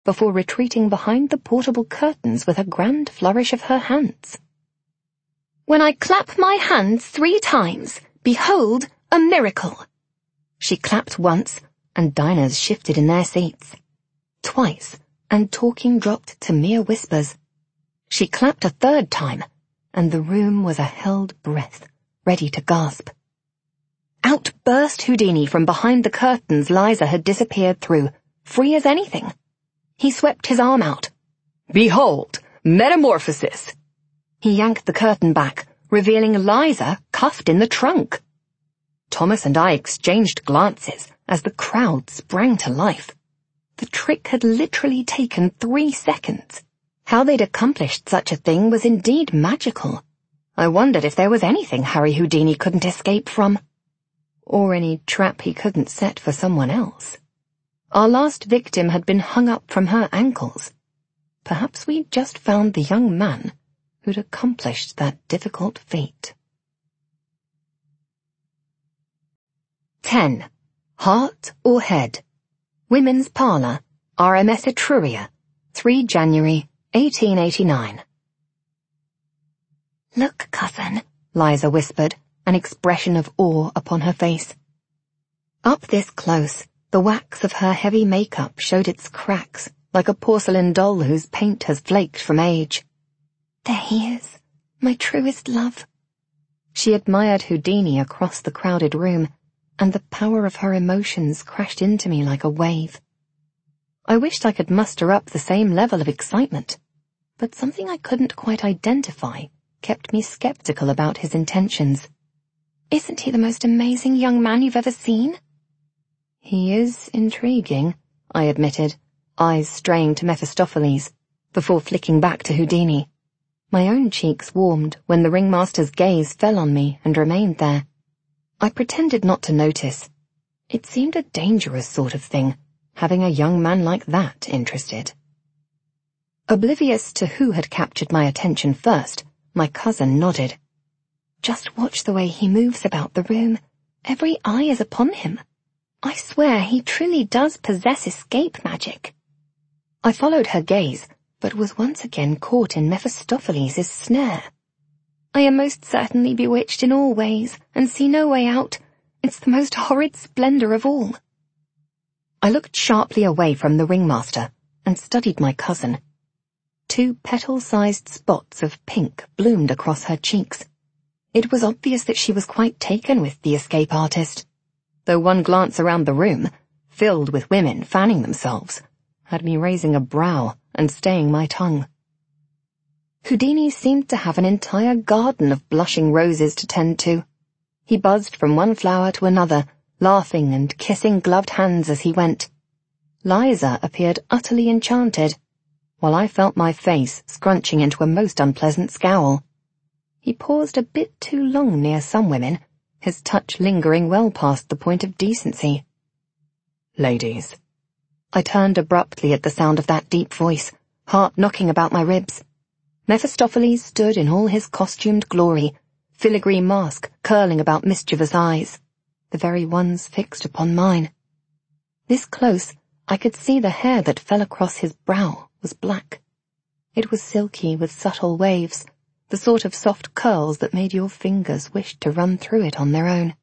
before retreating behind the portable curtains with a grand flourish of her hands. "When I clap my hands 3 times, behold a miracle." She clapped once, and diners shifted in their seats. Twice, and talking dropped to mere whispers. She clapped a 3rd time, and the room was a held breath, ready to gasp. Out burst Houdini from behind the curtains Liza had disappeared through, free as anything. He swept his arm out. "Behold, metamorphosis!" He yanked the curtain back, revealing Liza cuffed in the trunk. Thomas and I exchanged glances as the crowd sprang to life. The trick had literally taken 3 seconds. How they'd accomplished such a thing was indeed magical. I wondered if there was anything Harry Houdini couldn't escape from. Or any trap he couldn't set for someone else. Our last victim had been hung up from her ankles. Perhaps we'd just found the young man who'd accomplished that difficult feat. 10. Heart or Head? Women's Parlour, RMS Etruria, 3 January 1889. "Look, cousin," Liza whispered, an expression of awe upon her face. Up this close, the wax of her heavy makeup showed its cracks, like a porcelain doll whose paint has flaked from age. "There he is, my truest love." She admired Houdini across the crowded room, and the power of her emotions crashed into me like a wave. I wished I could muster up the same level of excitement, but something I couldn't quite identify kept me skeptical about his intentions. "Isn't he the most amazing young man you've ever seen?" "He is intriguing," I admitted, eyes straying to Mephistopheles, before flicking back to Houdini. My own cheeks warmed when the ringmaster's gaze fell on me and remained there. I pretended not to notice. It seemed a dangerous sort of thing, having a young man like that interested. Oblivious to who had captured my attention first, my cousin nodded. "Just watch the way he moves about the room. Every eye is upon him. I swear he truly does possess escape magic." I followed her gaze, but was once again caught in Mephistopheles' snare. "I am most certainly bewitched in all ways, and see no way out. It's the most horrid splendour of all." I looked sharply away from the ringmaster, and studied my cousin. 2 petal-sized spots of pink bloomed across her cheeks. It was obvious that she was quite taken with the escape artist, though one glance around the room, filled with women fanning themselves, had me raising a brow and staying my tongue. Houdini seemed to have an entire garden of blushing roses to tend to. He buzzed from one flower to another, laughing and kissing gloved hands as he went. Liza appeared utterly enchanted, while I felt my face scrunching into a most unpleasant scowl. He paused a bit too long near some women, his touch lingering well past the point of decency. "Ladies." I turned abruptly at the sound of that deep voice, heart knocking about my ribs. Mephistopheles stood in all his costumed glory, filigree mask curling about mischievous eyes, the very ones fixed upon mine. This close, I could see the hair that fell across his brow was black. It was silky with subtle waves, the sort of soft curls that made your fingers wish to run through it on their own.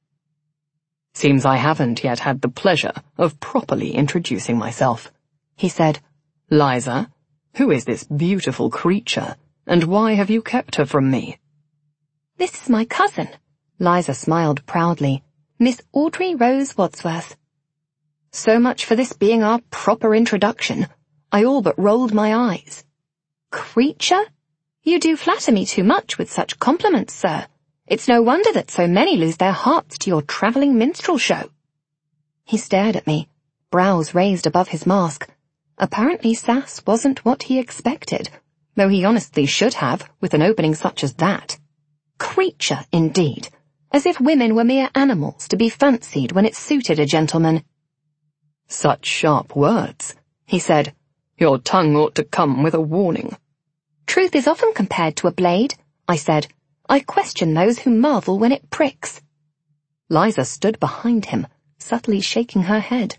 "Seems I haven't yet had the pleasure of properly introducing myself," he said. "Liza, who is this beautiful creature, and why have you kept her from me?" "This is my cousin," Liza smiled proudly, "Miss Audrey Rose Wadsworth." So much for this being our proper introduction. I all but rolled my eyes. "Creature? You do flatter me too much with such compliments, sir. It's no wonder that so many lose their hearts to your travelling minstrel show." He stared at me, brows raised above his mask. Apparently sass wasn't what he expected, though he honestly should have, with an opening such as that. Creature, indeed, as if women were mere animals to be fancied when it suited a gentleman. "Such sharp words," he said. "Your tongue ought to come with a warning." "Truth is often compared to a blade," I said. "I question those who marvel when it pricks." Liza stood behind him, subtly shaking her head,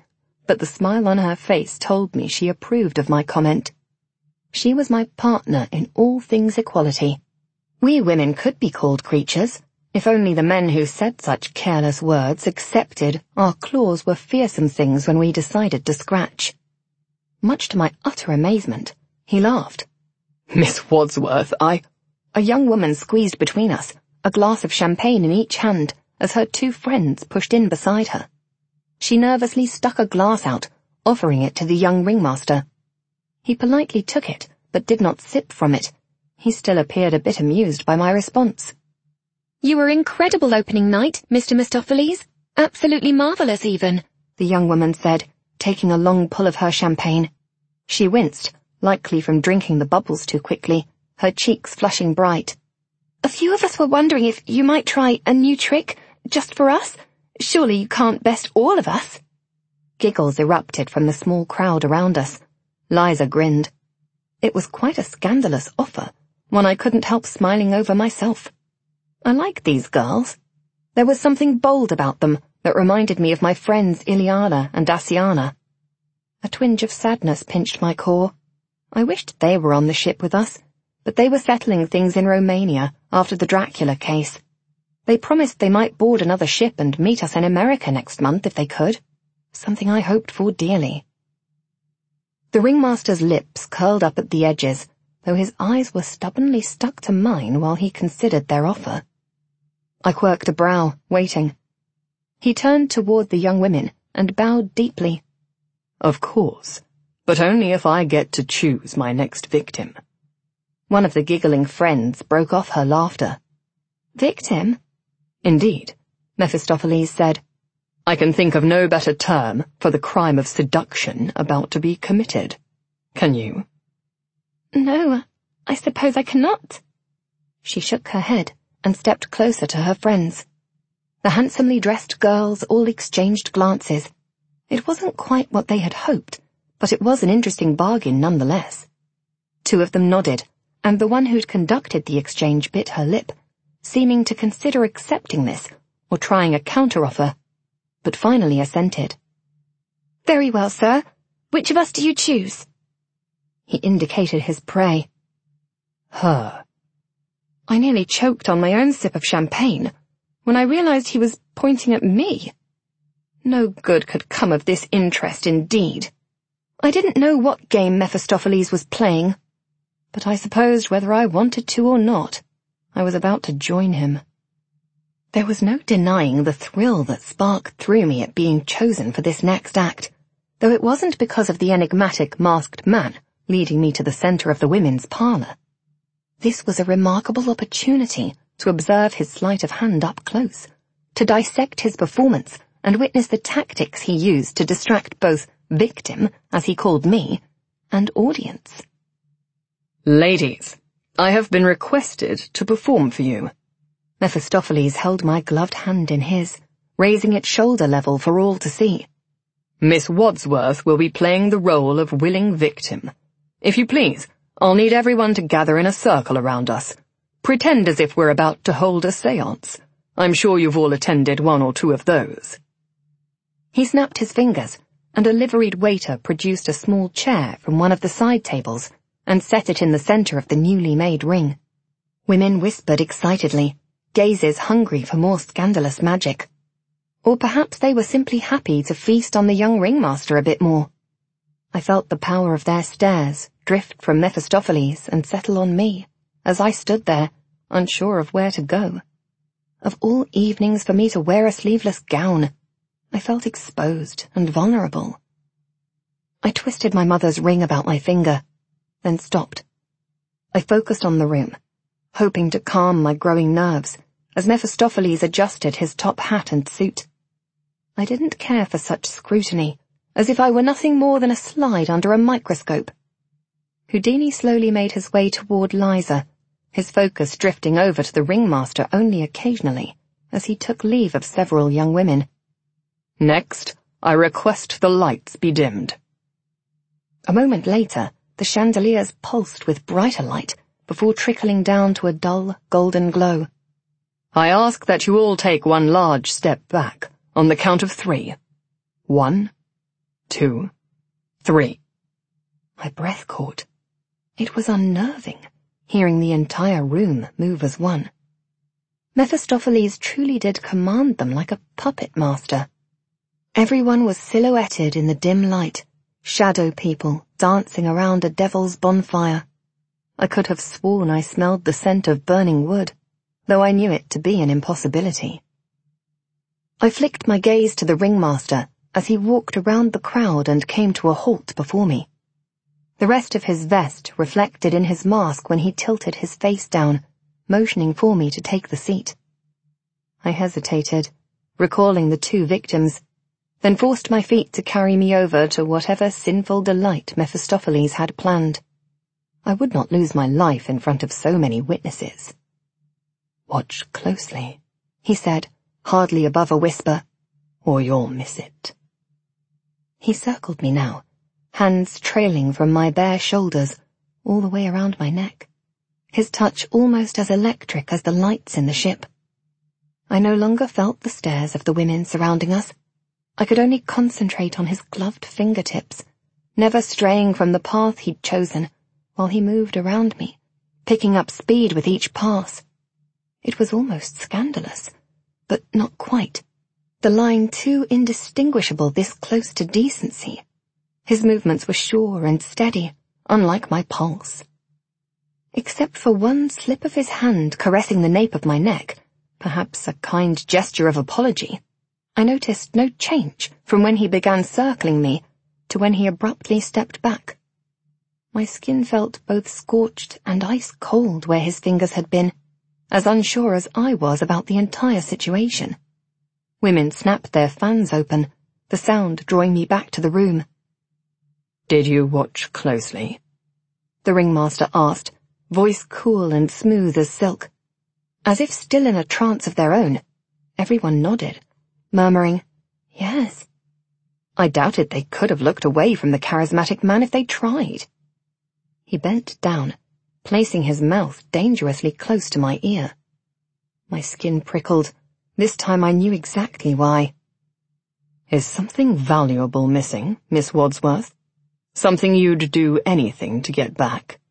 but the smile on her face told me she approved of my comment. She was my partner in all things equality. We women could be called creatures, if only the men who said such careless words accepted our claws were fearsome things when we decided to scratch. Much to my utter amazement, he laughed. "Miss Wadsworth, A young woman squeezed between us, a glass of champagne in each hand, as her two friends pushed in beside her. She nervously stuck a glass out, offering it to the young ringmaster. He politely took it, but did not sip from it. He still appeared a bit amused by my response. "You were incredible opening night, Mr. Mephistopheles. Absolutely marvellous, even," the young woman said, taking a long pull of her champagne. She winced, likely from drinking the bubbles too quickly, her cheeks flushing bright. "A few of us were wondering if you might try a new trick, just for us. Surely you can't best all of us." Giggles erupted from the small crowd around us. Liza grinned. It was quite a scandalous offer, one I couldn't help smiling over myself. I liked these girls. There was something bold about them that reminded me of my friends Iliana and Daciana. A twinge of sadness pinched my core. I wished they were on the ship with us, but they were settling things in Romania after the Dracula case. They promised they might board another ship and meet us in America next month if they could, something I hoped for dearly. The ringmaster's lips curled up at the edges, though his eyes were stubbornly stuck to mine while he considered their offer. I quirked a brow, waiting. He turned toward the young women and bowed deeply. "Of course, but only if I get to choose my next victim." One of the giggling friends broke off her laughter. "Victim?" "Indeed," Mephistopheles said. "I can think of no better term for the crime of seduction about to be committed. Can you?" "No, I suppose I cannot." She shook her head and stepped closer to her friends. The handsomely dressed girls all exchanged glances. It wasn't quite what they had hoped, but it was an interesting bargain nonetheless. Two of them nodded, and the one who'd conducted the exchange bit her lip, seeming to consider accepting this or trying a counteroffer, but finally assented. "Very well, sir. Which of us do you choose?" He indicated his prey. "Her." I nearly choked on my own sip of champagne when I realized he was pointing at me. No good could come of this interest indeed. I didn't know what game Mephistopheles was playing, but I supposed whether I wanted to or not, I was about to join him. There was no denying the thrill that sparked through me at being chosen for this next act, though it wasn't because of the enigmatic masked man leading me to the center of the women's parlor. This was a remarkable opportunity to observe his sleight of hand up close, to dissect his performance and witness the tactics he used to distract both victim, as he called me, and audience. "Ladies, I have been requested to perform for you." Mephistopheles held my gloved hand in his, raising it shoulder level for all to see. "Miss Wadsworth will be playing the role of willing victim. If you please, I'll need everyone to gather in a circle around us. Pretend as if we're about to hold a séance. I'm sure you've all attended one or two of those." He snapped his fingers, and a liveried waiter produced a small chair from one of the side tables and set it in the center of the newly made ring. Women whispered excitedly, gazes hungry for more scandalous magic. Or perhaps they were simply happy to feast on the young ringmaster a bit more. I felt the power of their stares drift from Mephistopheles and settle on me, as I stood there, unsure of where to go. Of all evenings for me to wear a sleeveless gown, I felt exposed and vulnerable. I twisted my mother's ring about my finger, then stopped. I focused on the room, hoping to calm my growing nerves, as Mephistopheles adjusted his top hat and suit. I didn't care for such scrutiny, as if I were nothing more than a slide under a microscope. Houdini slowly made his way toward Liza, his focus drifting over to the ringmaster only occasionally, as he took leave of several young women. "Next, I request the lights be dimmed." A moment later, the chandeliers pulsed with brighter light before trickling down to a dull, golden glow. "I ask that you all take one large step back, on the count of 3. 1, 2, 3. My breath caught. It was unnerving, hearing the entire room move as one. Mephistopheles truly did command them like a puppet master. Everyone was silhouetted in the dim light, shadow people dancing around a devil's bonfire. I could have sworn I smelled the scent of burning wood, though I knew it to be an impossibility. I flicked my gaze to the ringmaster as he walked around the crowd and came to a halt before me. The rest of his vest reflected in his mask when he tilted his face down, motioning for me to take the seat. I hesitated, recalling the 2 victims, then forced my feet to carry me over to whatever sinful delight Mephistopheles had planned. I would not lose my life in front of so many witnesses. "Watch closely," he said, hardly above a whisper, "or you'll miss it." He circled me now, hands trailing from my bare shoulders all the way around my neck, his touch almost as electric as the lights in the ship. I no longer felt the stares of the women surrounding us. I could only concentrate on his gloved fingertips, never straying from the path he'd chosen, while he moved around me, picking up speed with each pass. It was almost scandalous, but not quite. The line too indistinguishable this close to decency. His movements were sure and steady, unlike my pulse. Except for one slip of his hand caressing the nape of my neck, perhaps a kind gesture of apology, I noticed no change from when he began circling me to when he abruptly stepped back. My skin felt both scorched and ice-cold where his fingers had been, as unsure as I was about the entire situation. Women snapped their fans open, the sound drawing me back to the room. "Did you watch closely?" the ringmaster asked, voice cool and smooth as silk. As if still in a trance of their own, everyone nodded, murmuring, "Yes." I doubted they could have looked away from the charismatic man if they tried. He bent down, placing his mouth dangerously close to my ear. My skin prickled. This time I knew exactly why. "Is something valuable missing, Miss Wadsworth? Something you'd do anything to get back?"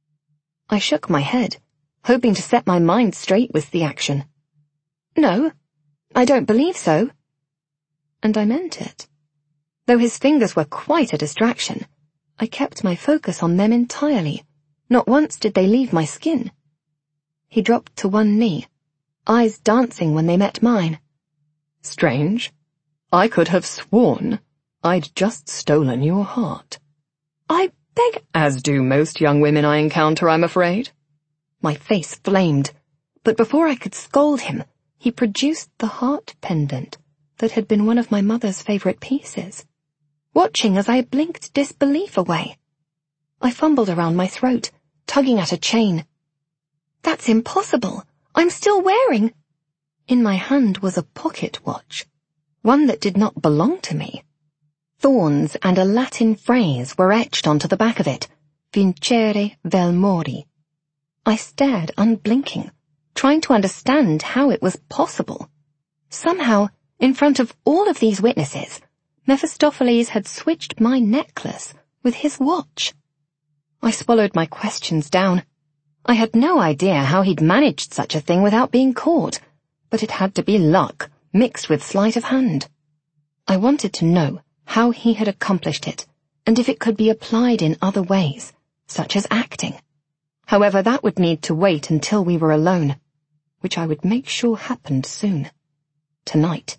I shook my head, hoping to set my mind straight with the action. "No, I don't believe so." And I meant it. Though his fingers were quite a distraction, I kept my focus on them entirely. Not once did they leave my skin. He dropped to one knee, eyes dancing when they met mine. "Strange. I could have sworn I'd just stolen your heart." "I beg—" "As do most young women I encounter, I'm afraid." My face flamed, but before I could scold him, he produced the heart pendant that had been one of my mother's favorite pieces, watching as I blinked disbelief away. I fumbled around my throat, tugging at a chain. "That's impossible. I'm still wearing—" In my hand was a pocket watch, one that did not belong to me. Thorns and a Latin phrase were etched onto the back of it, vincere vel mori. I stared unblinking, trying to understand how it was possible. Somehow, in front of all of these witnesses, Mephistopheles had switched my necklace with his watch. I swallowed my questions down. I had no idea how he'd managed such a thing without being caught, but it had to be luck, mixed with sleight of hand. I wanted to know how he had accomplished it, and if it could be applied in other ways, such as acting. However, that would need to wait until we were alone, which I would make sure happened soon. Tonight.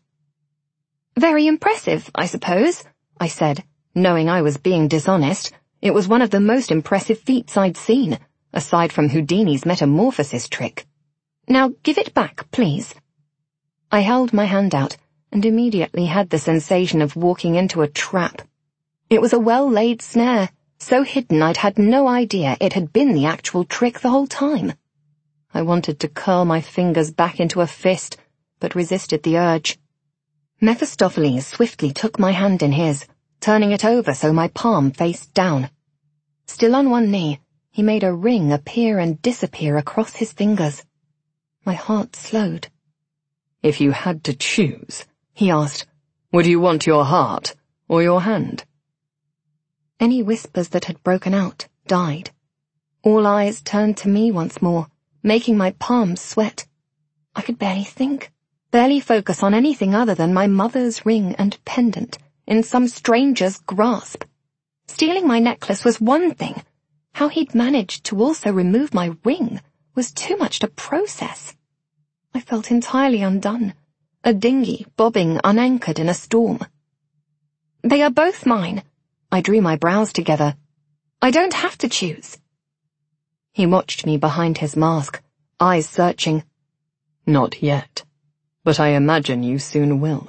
"Very impressive, I suppose," I said, knowing I was being dishonest. It was one of the most impressive feats I'd seen, aside from Houdini's metamorphosis trick. "Now give it back, please." I held my hand out and immediately had the sensation of walking into a trap. It was a well-laid snare, so hidden I'd had no idea it had been the actual trick the whole time. I wanted to curl my fingers back into a fist, but resisted the urge. Mephistopheles swiftly took my hand in his, turning it over so my palm faced down. Still on one knee, he made a ring appear and disappear across his fingers. My heart slowed. "If you had to choose," he asked, "would you want your heart or your hand?" Any whispers that had broken out died. All eyes turned to me once more, making my palms sweat. I could barely think, barely focus on anything other than my mother's ring and pendant in some stranger's grasp. Stealing my necklace was one thing. How he'd managed to also remove my ring was too much to process. I felt entirely undone, a dinghy bobbing unanchored in a storm. They are both mine. I drew my brows together. I don't have to choose. He watched me behind his mask, eyes searching. Not yet, but I imagine you soon will.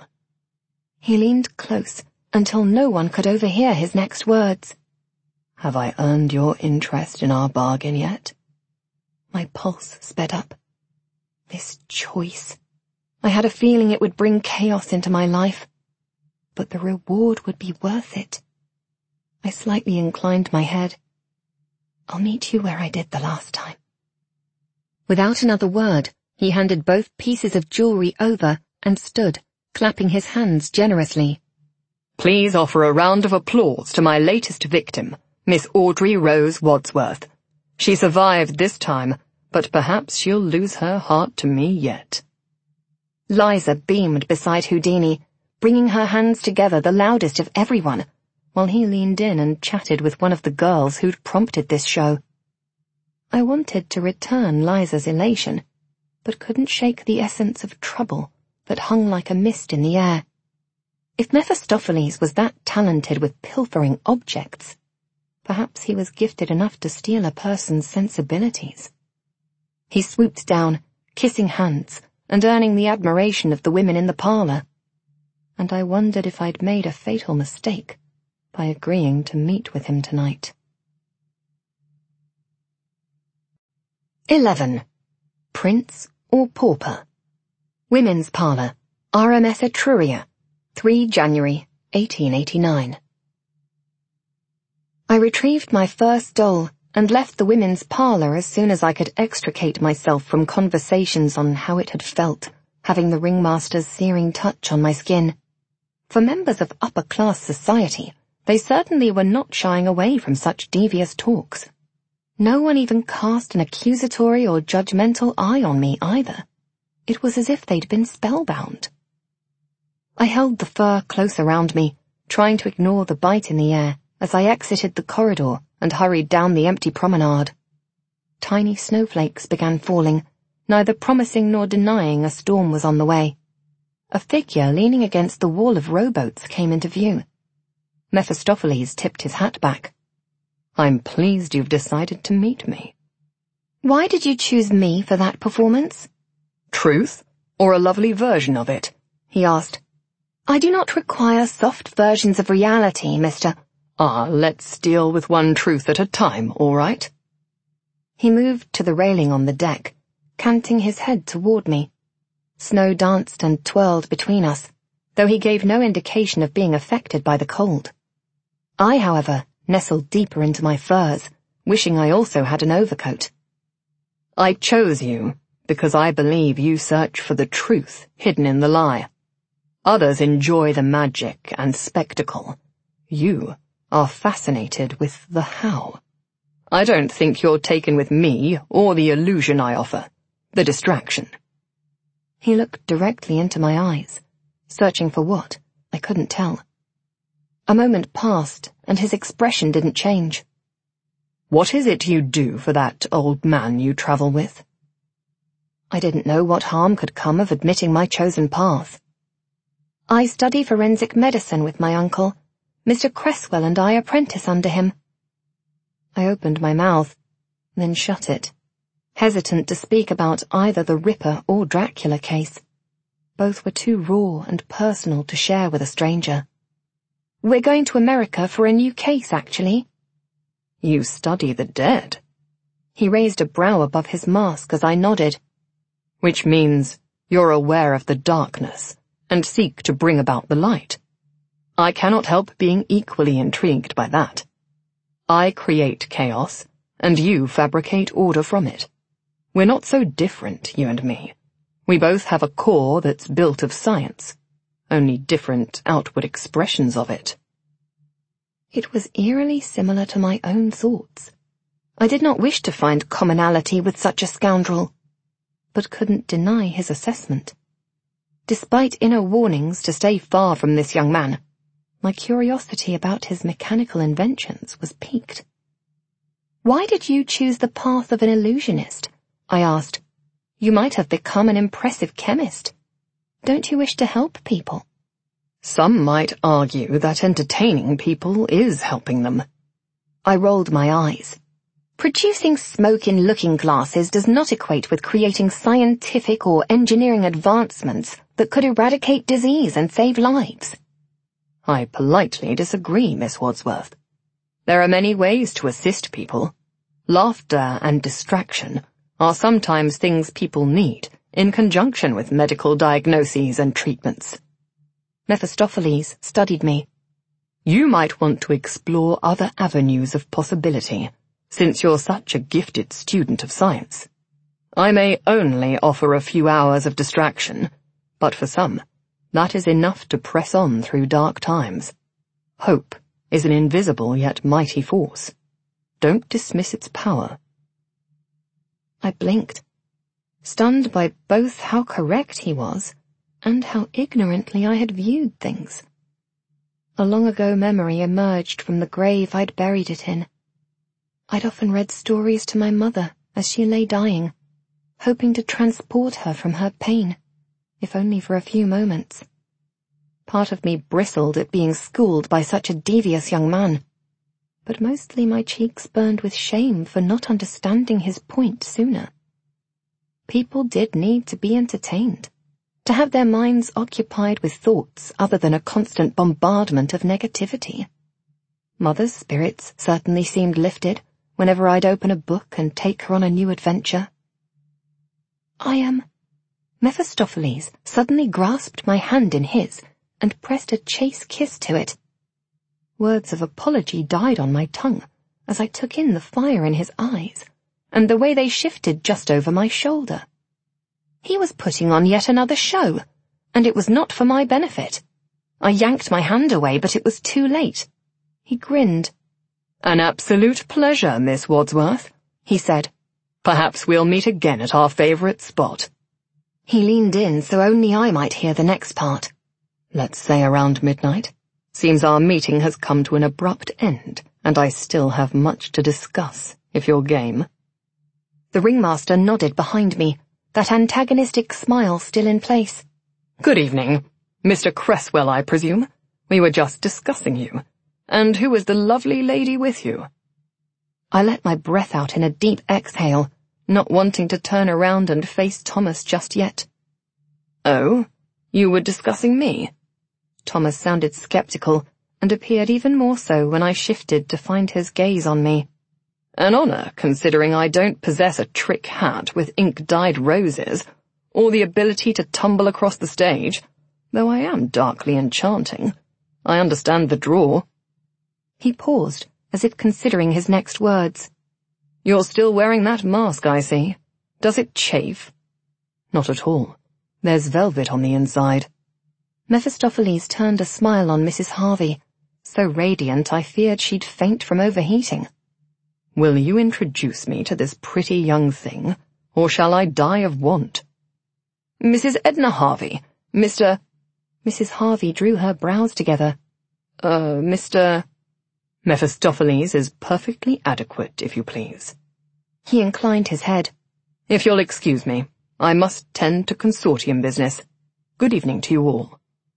He leaned close until no one could overhear his next words. Have I earned your interest in our bargain yet? My pulse sped up. This choice. I had a feeling it would bring chaos into my life, but the reward would be worth it. I slightly inclined my head. I'll meet you where I did the last time. Without another word, he handed both pieces of jewelry over and stood, clapping his hands generously. Please offer a round of applause to my latest victim, Miss Audrey Rose Wadsworth. She survived this time, but perhaps she'll lose her heart to me yet. Liza beamed beside Houdini, bringing her hands together the loudest of everyone, while he leaned in and chatted with one of the girls who'd prompted this show. I wanted to return Liza's elation, but couldn't shake the essence of trouble that hung like a mist in the air. If Mephistopheles was that talented with pilfering objects, perhaps he was gifted enough to steal a person's sensibilities. He swooped down, kissing hands, and earning the admiration of the women in the parlour. And I wondered if I'd made a fatal mistake by agreeing to meet with him tonight. 11. Prince or Pauper? Women's Parlour, RMS Etruria, 3 January 1889. I retrieved my first doll and left the women's parlour as soon as I could extricate myself from conversations on how it had felt, having the ringmaster's searing touch on my skin. For members of upper-class society, they certainly were not shying away from such devious talks. No one even cast an accusatory or judgmental eye on me either. It was as if they'd been spellbound. I held the fur close around me, trying to ignore the bite in the air as I exited the corridor and hurried down the empty promenade. Tiny snowflakes began falling, neither promising nor denying a storm was on the way. A figure leaning against the wall of rowboats came into view. Mephistopheles tipped his hat back. I'm pleased you've decided to meet me. Why did you choose me for that performance? Truth, or a lovely version of it? He asked. I do not require soft versions of reality, Mr. Let's deal with one truth at a time, all right? He moved to the railing on the deck, canting his head toward me. Snow danced and twirled between us, though he gave no indication of being affected by the cold. I, however, nestled deeper into my furs, wishing I also had an overcoat. I chose you because I believe you search for the truth hidden in the lie. Others enjoy the magic and spectacle. You are fascinated with the how. I don't think you're taken with me or the illusion I offer, the distraction. He looked directly into my eyes, searching for what, I couldn't tell. A moment passed, and his expression didn't change. What is it you do for that old man you travel with? I didn't know what harm could come of admitting my chosen path. I study forensic medicine with my uncle. Mr. Cresswell and I apprentice under him. I opened my mouth, then shut it, hesitant to speak about either the Ripper or Dracula case. Both were too raw and personal to share with a stranger. We're going to America for a new case, actually. You study the dead? He raised a brow above his mask as I nodded. Which means you're aware of the darkness and seek to bring about the light. I cannot help being equally intrigued by that. I create chaos, and you fabricate order from it. We're not so different, you and me. We both have a core that's built of science, only different outward expressions of it. It was eerily similar to my own thoughts. I did not wish to find commonality with such a scoundrel, but couldn't deny his assessment. Despite inner warnings to stay far from this young man, my curiosity about his mechanical inventions was piqued. "Why did you choose the path of an illusionist?" I asked. "You might have become an impressive chemist. Don't you wish to help people?" Some might argue that entertaining people is helping them. I rolled my eyes. Producing smoke in looking glasses does not equate with creating scientific or engineering advancements that could eradicate disease and save lives. I politely disagree, Miss Wadsworth. There are many ways to assist people. Laughter and distraction are sometimes things people need in conjunction with medical diagnoses and treatments. Mephistopheles studied me. You might want to explore other avenues of possibility, since you're such a gifted student of science. I may only offer a few hours of distraction, but for some, that is enough to press on through dark times. Hope is an invisible yet mighty force. Don't dismiss its power. I blinked, stunned by both how correct he was and how ignorantly I had viewed things. A long-ago memory emerged from the grave I'd buried it in. I'd often read stories to my mother as she lay dying, hoping to transport her from her pain, if only for a few moments. Part of me bristled at being schooled by such a devious young man, but mostly my cheeks burned with shame for not understanding his point sooner. People did need to be entertained, to have their minds occupied with thoughts other than a constant bombardment of negativity. Mother's spirits certainly seemed lifted whenever I'd open a book and take her on a new adventure. Mephistopheles suddenly grasped my hand in his and pressed a chaste kiss to it. Words of apology died on my tongue as I took in the fire in his eyes and the way they shifted just over my shoulder. He was putting on yet another show, and it was not for my benefit. I yanked my hand away, but it was too late. He grinned. "An absolute pleasure, Miss Wadsworth," he said. "Perhaps we'll meet again at our favourite spot." He leaned in so only I might hear the next part. "Let's say around midnight. Seems our meeting has come to an abrupt end, and I still have much to discuss, if you're game." The ringmaster nodded behind me, that antagonistic smile still in place. "Good evening. Mr. Cresswell, I presume? We were just discussing you. And who is the lovely lady with you?" I let my breath out in a deep exhale, not wanting to turn around and face Thomas just yet. "Oh, you were discussing me?" Thomas sounded skeptical, and appeared even more so when I shifted to find his gaze on me. "An honour, considering I don't possess a trick hat with ink-dyed roses, or the ability to tumble across the stage, though I am darkly enchanting. I understand the draw." He paused, as if considering his next words. "You're still wearing that mask, I see. Does it chafe?" "Not at all. There's velvet on the inside." Mephistopheles turned a smile on Mrs. Harvey, so radiant I feared she'd faint from overheating. "Will you introduce me to this pretty young thing, or shall I die of want?" "Mrs. Edna Harvey, Mr.—" Mrs. Harvey drew her brows together. Mr. Mephistopheles is perfectly adequate, if you please." He inclined his head. "If you'll excuse me, I must tend to consortium business. Good evening to you all."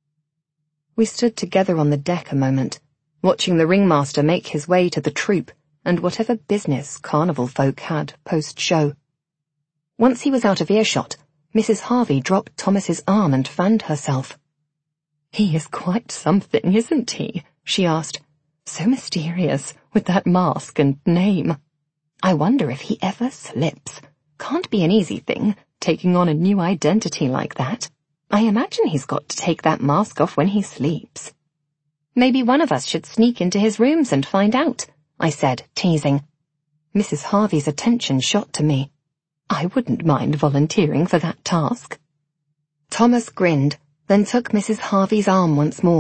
We stood together on the deck a moment, watching the ringmaster make his way to the troupe and whatever business carnival folk had post-show. Once he was out of earshot, Mrs. Harvey dropped Thomas's arm and fanned herself. "He is quite something, isn't he?" she asked. "So mysterious, with that mask and name. I wonder if he ever slips. Can't be an easy thing, taking on a new identity like that. I imagine he's got to take that mask off when he sleeps." "Maybe one of us should sneak into his rooms and find out," I said, teasing. Mrs. Harvey's attention shot to me. I wouldn't mind volunteering for that task. Thomas grinned, then took Mrs. Harvey's arm once more,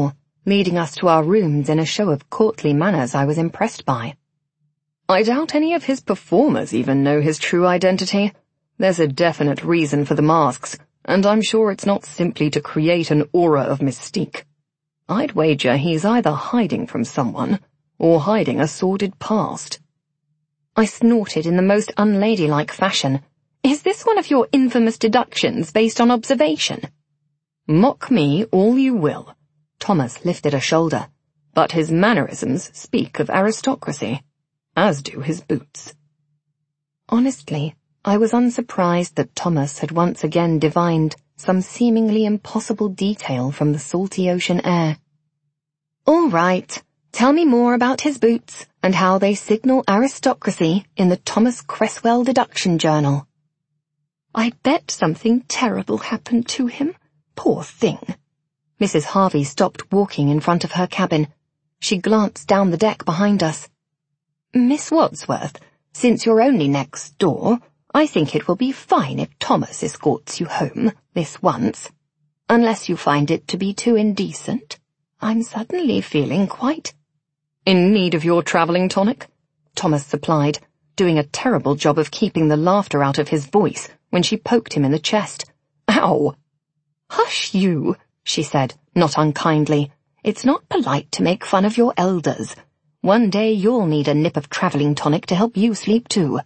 leading us to our rooms in a show of courtly manners I was impressed by. I doubt any of his performers even know his true identity. There's a definite reason for the masks, and I'm sure it's not simply to create an aura of mystique. I'd wager he's either hiding from someone, or hiding a sordid past. I snorted in the most unladylike fashion. Is this one of your infamous deductions based on observation? Mock me all you will. Thomas lifted a shoulder, but his mannerisms speak of aristocracy, as do his boots. Honestly, I was unsurprised that Thomas had once again divined some seemingly impossible detail from the salty ocean air. All right, tell me more about his boots and how they signal aristocracy in the Thomas Cresswell Deduction Journal. I bet something terrible happened to him. Poor thing. Mrs. Harvey stopped walking in front of her cabin. She glanced down the deck behind us. Miss Wadsworth, since you're only next door, I think it will be fine if Thomas escorts you home this once. Unless you find it to be too indecent. I'm suddenly feeling quite— In need of your travelling tonic? Thomas supplied, doing a terrible job of keeping the laughter out of his voice when she poked him in the chest. Ow! Hush you, she said, not unkindly. It's not polite to make fun of your elders. One day you'll need a nip of travelling tonic to help you sleep too.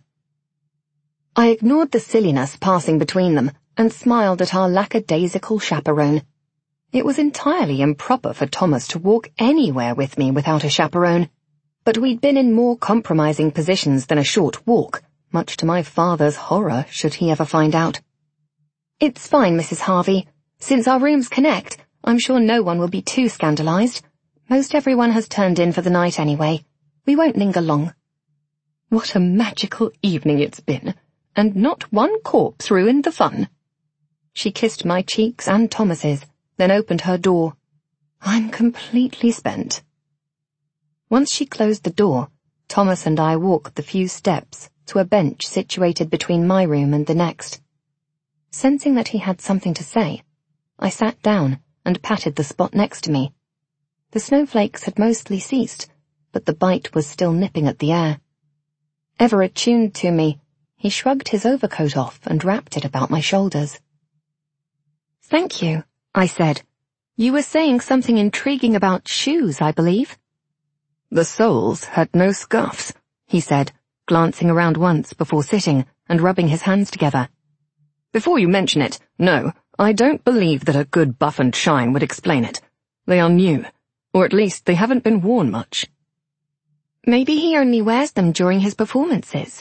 I ignored the silliness passing between them and smiled at our lackadaisical chaperone. It was entirely improper for Thomas to walk anywhere with me without a chaperone, but we'd been in more compromising positions than a short walk, much to my father's horror should he ever find out. It's fine, Mrs. Harvey. Since our rooms connect, I'm sure no one will be too scandalized. Most everyone has turned in for the night anyway. We won't linger long. What a magical evening it's been, and not one corpse ruined the fun. She kissed my cheeks and Thomas's, then opened her door. I'm completely spent. Once she closed the door, Thomas and I walked the few steps to a bench situated between my room and the next. Sensing that he had something to say, I sat down and patted the spot next to me. The snowflakes had mostly ceased, but the bite was still nipping at the air. Ever attuned to me, he shrugged his overcoat off and wrapped it about my shoulders. Thank you, I said. You were saying something intriguing about shoes, I believe. The soles had no scuffs, he said, glancing around once before sitting and rubbing his hands together. Before you mention it, no, I don't believe that a good buff and shine would explain it. They are new, or at least they haven't been worn much. Maybe he only wears them during his performances.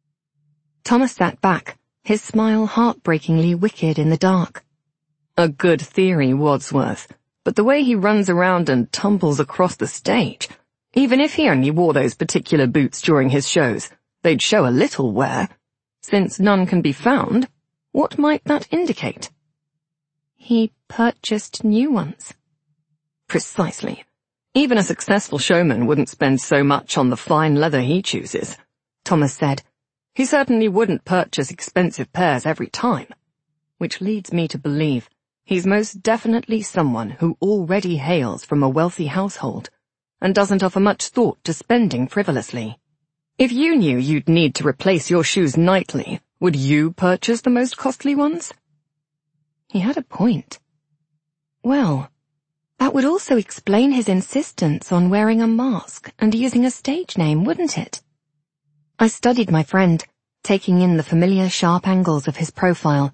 Thomas sat back, his smile heartbreakingly wicked in the dark. A good theory, Wadsworth, but the way he runs around and tumbles across the stage, even if he only wore those particular boots during his shows, they'd show a little wear. Since none can be found, what might that indicate? He purchased new ones. Precisely. Even a successful showman wouldn't spend so much on the fine leather he chooses, Thomas said. He certainly wouldn't purchase expensive pairs every time, which leads me to believe he's most definitely someone who already hails from a wealthy household and doesn't offer much thought to spending frivolously. If you knew you'd need to replace your shoes nightly, would you purchase the most costly ones? He had a point. Well, that would also explain his insistence on wearing a mask and using a stage name, wouldn't it? I studied my friend, taking in the familiar sharp angles of his profile.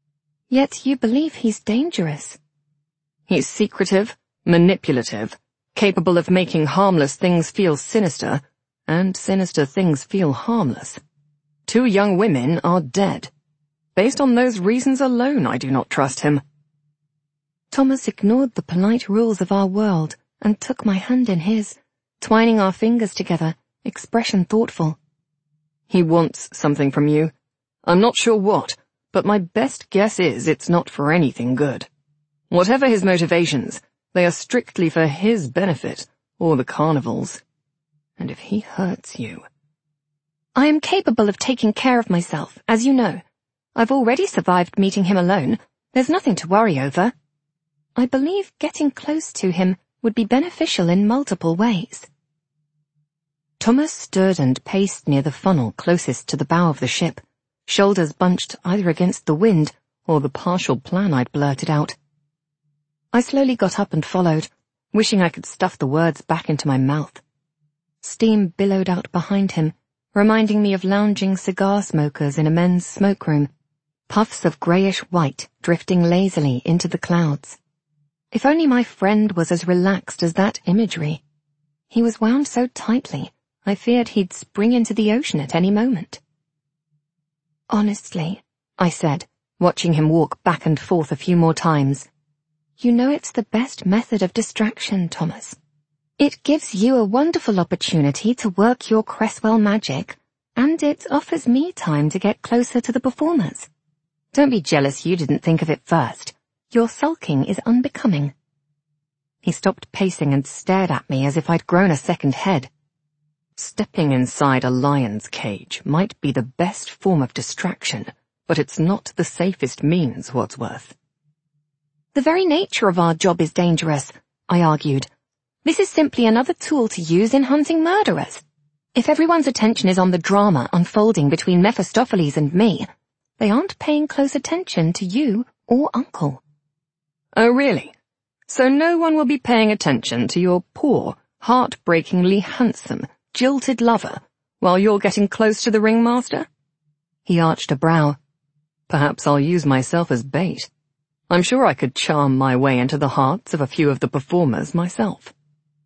Yet you believe he's dangerous. He's secretive, manipulative, capable of making harmless things feel sinister, and sinister things feel harmless. 2 young women are dead. Based on those reasons alone, I do not trust him. Thomas ignored the polite rules of our world and took my hand in his, twining our fingers together, expression thoughtful. He wants something from you. I'm not sure what, but my best guess is it's not for anything good. Whatever his motivations, they are strictly for his benefit, or the carnival's. And if he hurts you— I am capable of taking care of myself, as you know. I've already survived meeting him alone. There's nothing to worry over. I believe getting close to him would be beneficial in multiple ways. Thomas stood and paced near the funnel closest to the bow of the ship, shoulders bunched either against the wind or the partial plan I'd blurted out. I slowly got up and followed, wishing I could stuff the words back into my mouth. Steam billowed out behind him, reminding me of lounging cigar smokers in a men's smokeroom, puffs of greyish-white drifting lazily into the clouds. If only my friend was as relaxed as that imagery. He was wound so tightly, I feared he'd spring into the ocean at any moment. Honestly, I said, watching him walk back and forth a few more times. You know it's the best method of distraction, Thomas. It gives you a wonderful opportunity to work your Cresswell magic, and it offers me time to get closer to the performers. Don't be jealous you didn't think of it first. Your sulking is unbecoming. He stopped pacing and stared at me as if I'd grown a second head. Stepping inside a lion's cage might be the best form of distraction, but it's not the safest means, Wadsworth. The very nature of our job is dangerous, I argued. This is simply another tool to use in hunting murderers. If everyone's attention is on the drama unfolding between Mephistopheles and me, they aren't paying close attention to you or Uncle. Oh, really? So no one will be paying attention to your poor, heartbreakingly handsome, jilted lover while you're getting close to the ringmaster? He arched a brow. Perhaps I'll use myself as bait. I'm sure I could charm my way into the hearts of a few of the performers myself.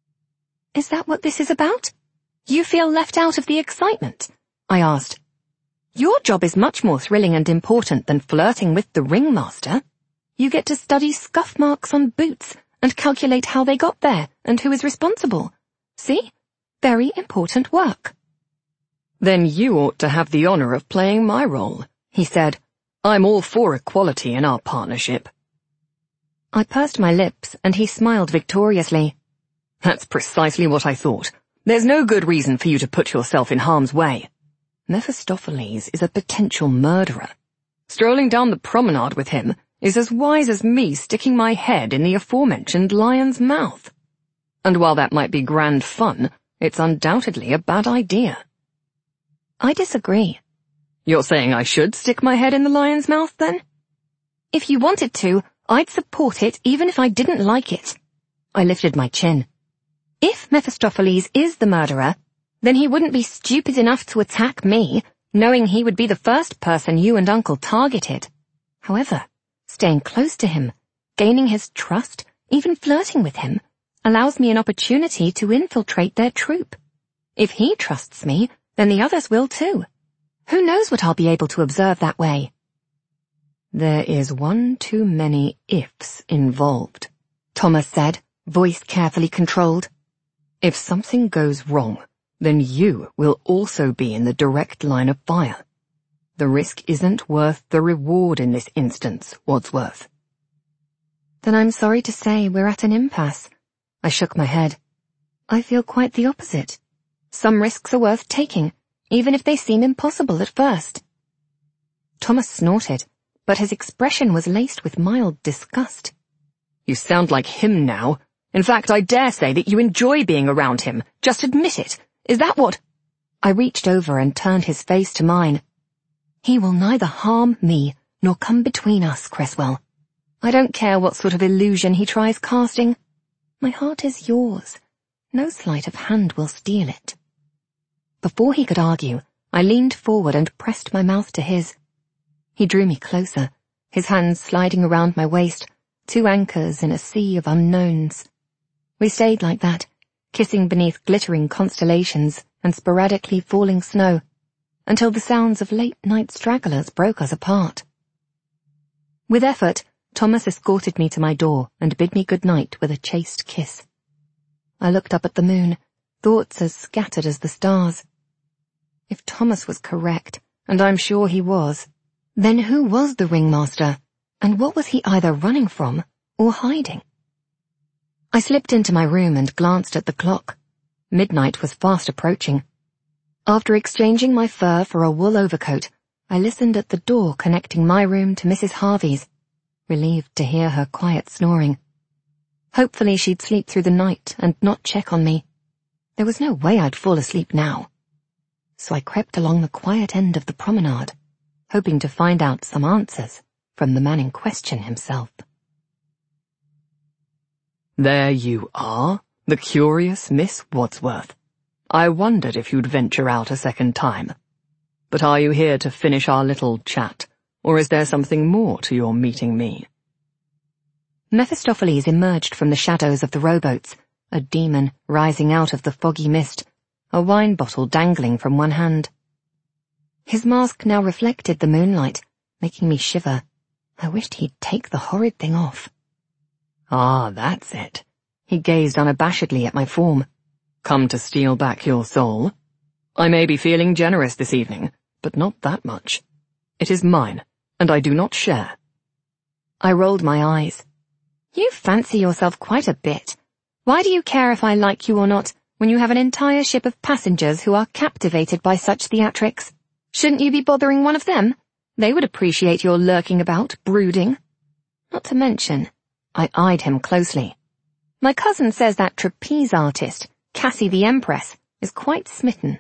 Is that what this is about? You feel left out of the excitement? I asked. Your job is much more thrilling and important than flirting with the ringmaster. You get to study scuff marks on boots and calculate how they got there and who is responsible. See? Very important work. Then you ought to have the honor of playing my role, he said. I'm all for equality in our partnership. I pursed my lips and he smiled victoriously. That's precisely what I thought. There's no good reason for you to put yourself in harm's way. Mephistopheles is a potential murderer. Strolling down the promenade with him is as wise as me sticking my head in the aforementioned lion's mouth. And while that might be grand fun, it's undoubtedly a bad idea. I disagree. You're saying I should stick my head in the lion's mouth, then? If you wanted to, I'd support it even if I didn't like it. I lifted my chin. If Mephistopheles is the murderer, then he wouldn't be stupid enough to attack me, knowing he would be the first person you and Uncle targeted. However, staying close to him, gaining his trust, even flirting with him, allows me an opportunity to infiltrate their troupe. If he trusts me, then the others will too. Who knows what I'll be able to observe that way? There is one too many ifs involved, Thomas said, voice carefully controlled. If something goes wrong, then you will also be in the direct line of fire. The risk isn't worth the reward in this instance, Wadsworth. Then I'm sorry to say we're at an impasse. I shook my head. I feel quite the opposite. Some risks are worth taking, even if they seem impossible at first. Thomas snorted, but his expression was laced with mild disgust. You sound like him now. In fact, I dare say that you enjoy being around him. Just admit it. Is that what— I reached over and turned his face to mine. He will neither harm me nor come between us, Cresswell. I don't care what sort of illusion he tries casting. My heart is yours. No sleight of hand will steal it. Before he could argue, I leaned forward and pressed my mouth to his. He drew me closer, his hands sliding around my waist, 2 anchors in a sea of unknowns. We stayed like that, kissing beneath glittering constellations and sporadically falling snow, until the sounds of late-night stragglers broke us apart. With effort, Thomas escorted me to my door and bid me good night with a chaste kiss. I looked up at the moon, thoughts as scattered as the stars. If Thomas was correct, and I'm sure he was, then who was the ringmaster, and what was he either running from or hiding? I slipped into my room and glanced at the clock. Midnight was fast approaching. After exchanging my fur for a wool overcoat, I listened at the door connecting my room to Mrs. Harvey's, relieved to hear her quiet snoring. Hopefully she'd sleep through the night and not check on me. There was no way I'd fall asleep now. So I crept along the quiet end of the promenade, hoping to find out some answers from the man in question himself. There you are, the curious Miss Wadsworth. I wondered if you'd venture out a second time. But are you here to finish our little chat, or is there something more to your meeting me? Mephistopheles emerged from the shadows of the rowboats, a demon rising out of the foggy mist, a wine bottle dangling from one hand. His mask now reflected the moonlight, making me shiver. I wished he'd take the horrid thing off. Ah, that's it. He gazed unabashedly at my form. Come to steal back your soul? I may be feeling generous this evening, but not that much. It is mine, and I do not share. I rolled my eyes. You fancy yourself quite a bit. Why do you care if I like you or not, when you have an entire ship of passengers who are captivated by such theatrics? Shouldn't you be bothering one of them? They would appreciate your lurking about, brooding. Not to mention, I eyed him closely. My cousin says that trapeze artist, Cassie the Empress, is quite smitten.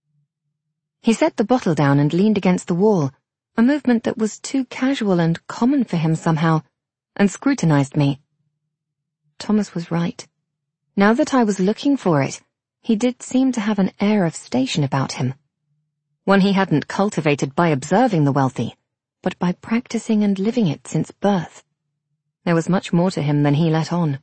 He set the bottle down and leaned against the wall, a movement that was too casual and common for him somehow, and scrutinized me. Thomas was right. Now that I was looking for it, he did seem to have an air of station about him. One he hadn't cultivated by observing the wealthy, but by practicing and living it since birth. There was much more to him than he let on.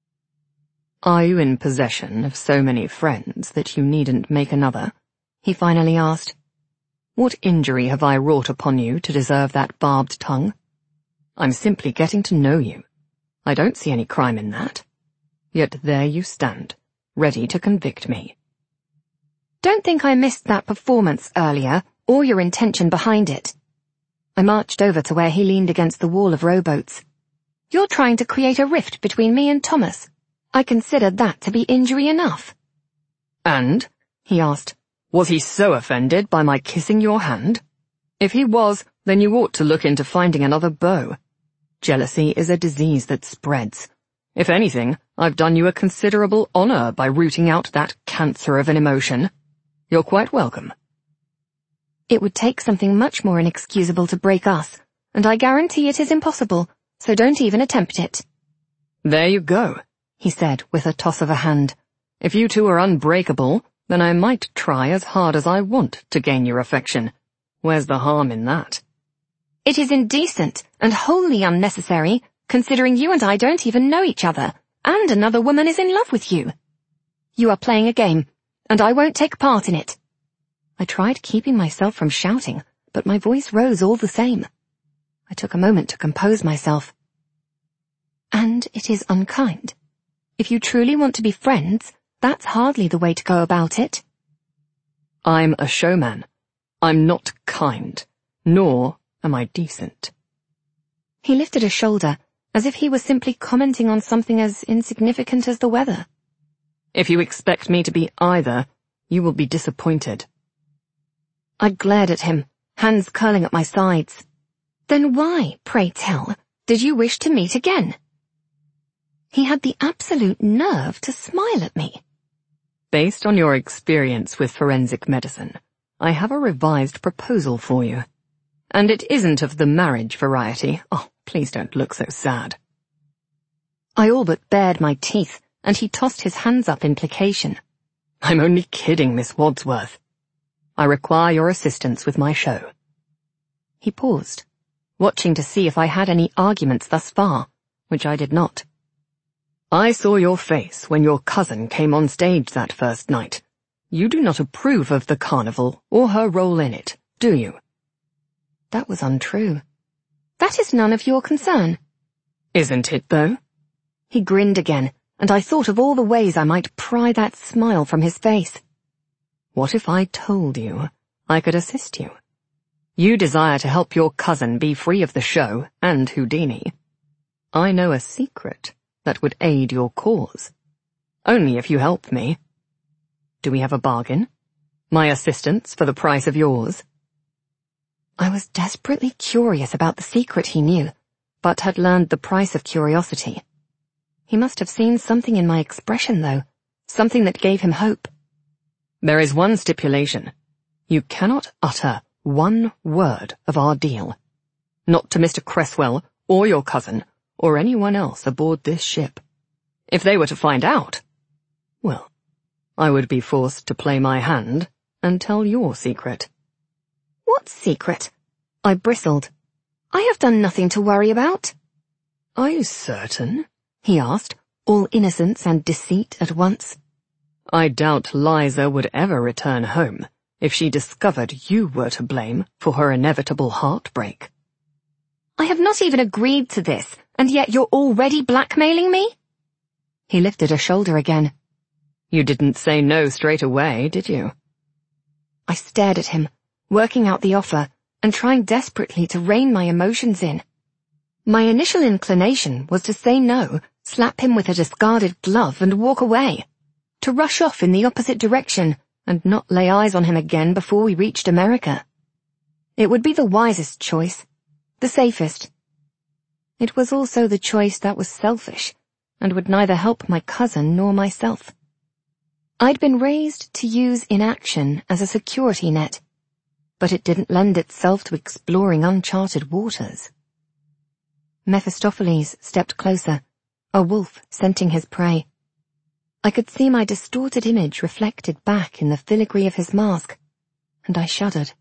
Are you in possession of so many friends that you needn't make another? He finally asked. What injury have I wrought upon you to deserve that barbed tongue? I'm simply getting to know you. I don't see any crime in that. Yet there you stand, ready to convict me. Don't think I missed that performance earlier, or your intention behind it. I marched over to where he leaned against the wall of rowboats. You're trying to create a rift between me and Thomas. I consider that to be injury enough. And? He asked. Was he so offended by my kissing your hand? If he was, then you ought to look into finding another beau. Jealousy is a disease that spreads. If anything, I've done you a considerable honor by rooting out that cancer of an emotion. You're quite welcome. It would take something much more inexcusable to break us, and I guarantee it is impossible, so don't even attempt it. There you go, he said with a toss of a hand. If you two are unbreakable, then I might try as hard as I want to gain your affection. Where's the harm in that? It is indecent and wholly unnecessary, considering you and I don't even know each other, and another woman is in love with you. You are playing a game, and I won't take part in it. I tried keeping myself from shouting, but my voice rose all the same. I took a moment to compose myself. And it is unkind. If you truly want to be friends, that's hardly the way to go about it. I'm a showman. I'm not kind, nor am I decent. He lifted a shoulder, as if he was simply commenting on something as insignificant as the weather. If you expect me to be either, you will be disappointed. I glared at him, hands curling at my sides. Then why, pray tell, did you wish to meet again? He had the absolute nerve to smile at me. Based on your experience with forensic medicine, I have a revised proposal for you. And it isn't of the marriage variety. Oh, please don't look so sad. I all but bared my teeth, and he tossed his hands up in placation. I'm only kidding, Miss Wadsworth. I require your assistance with my show. He paused, watching to see if I had any arguments thus far, which I did not. I saw your face when your cousin came on stage that first night. You do not approve of the carnival or her role in it, do you? That was untrue. That is none of your concern. Isn't it, though? He grinned again, and I thought of all the ways I might pry that smile from his face. What if I told you I could assist you? You desire to help your cousin be free of the show and Houdini. I know a secret that would aid your cause. Only if you help me. Do we have a bargain? My assistance for the price of yours? I was desperately curious about the secret he knew, but had learned the price of curiosity. He must have seen something in my expression, though, something that gave him hope. There is one stipulation. You cannot utter one word of our deal. Not to Mr. Cresswell, or your cousin, or anyone else aboard this ship. If they were to find out, well, I would be forced to play my hand and tell your secret. What secret? I bristled. I have done nothing to worry about. Are you certain? He asked, all innocence and deceit at once. I doubt Liza would ever return home if she discovered you were to blame for her inevitable heartbreak. I have not even agreed to this, and yet you're already blackmailing me? He lifted a shoulder again. You didn't say no straight away, did you? I stared at him, working out the offer, and trying desperately to rein my emotions in. My initial inclination was to say no, slap him with a discarded glove and walk away, to rush off in the opposite direction and not lay eyes on him again before we reached America. It would be the wisest choice, the safest. It was also the choice that was selfish and would neither help my cousin nor myself. I'd been raised to use inaction as a security net, but it didn't lend itself to exploring uncharted waters. Mephistopheles stepped closer, a wolf scenting his prey. I could see my distorted image reflected back in the filigree of his mask, and I shuddered.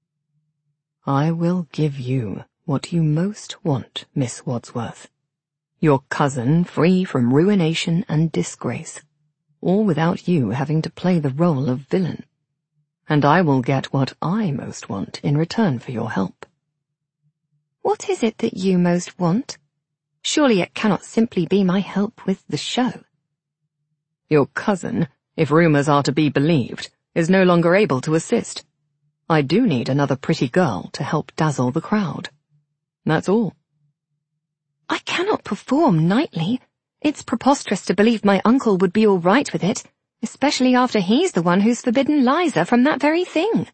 I will give you what you most want, Miss Wadsworth. Your cousin free from ruination and disgrace, all without you having to play the role of villain. And I will get what I most want in return for your help. What is it that you most want? Surely it cannot simply be my help with the show. Your cousin, if rumors are to be believed, is no longer able to assist. I do need another pretty girl to help dazzle the crowd. That's all. I cannot perform nightly. It's preposterous to believe my uncle would be all right with it, especially after he's the one who's forbidden Liza from that very thing.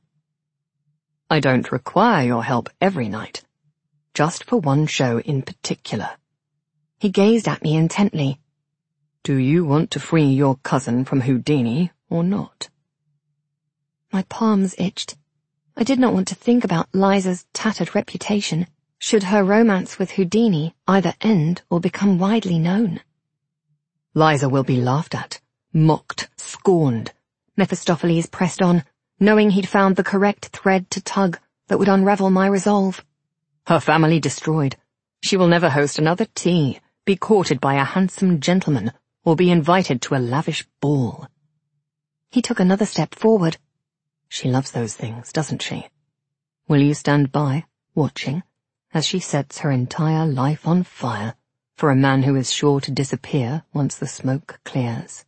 I don't require your help every night, just for one show in particular. He gazed at me intently. Do you want to free your cousin from Houdini or not? My palms itched. I did not want to think about Liza's tattered reputation, should her romance with Houdini either end or become widely known. Liza will be laughed at, mocked, scorned. Mephistopheles pressed on, knowing he'd found the correct thread to tug that would unravel my resolve. Her family destroyed. She will never host another tea, be courted by a handsome gentleman, or be invited to a lavish ball. He took another step forward. She loves those things, doesn't she? Will you stand by, watching, as she sets her entire life on fire for a man who is sure to disappear once the smoke clears?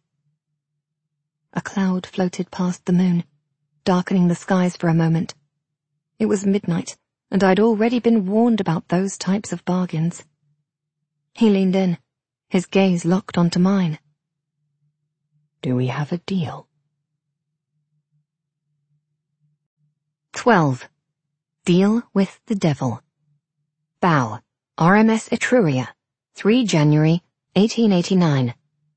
A cloud floated past the moon, darkening the skies for a moment. It was midnight, and I'd already been warned about those types of bargains. He leaned in, his gaze locked onto mine. Do we have a deal? 12. Deal with the Devil. Bow, RMS Etruria, 3 January, 1889.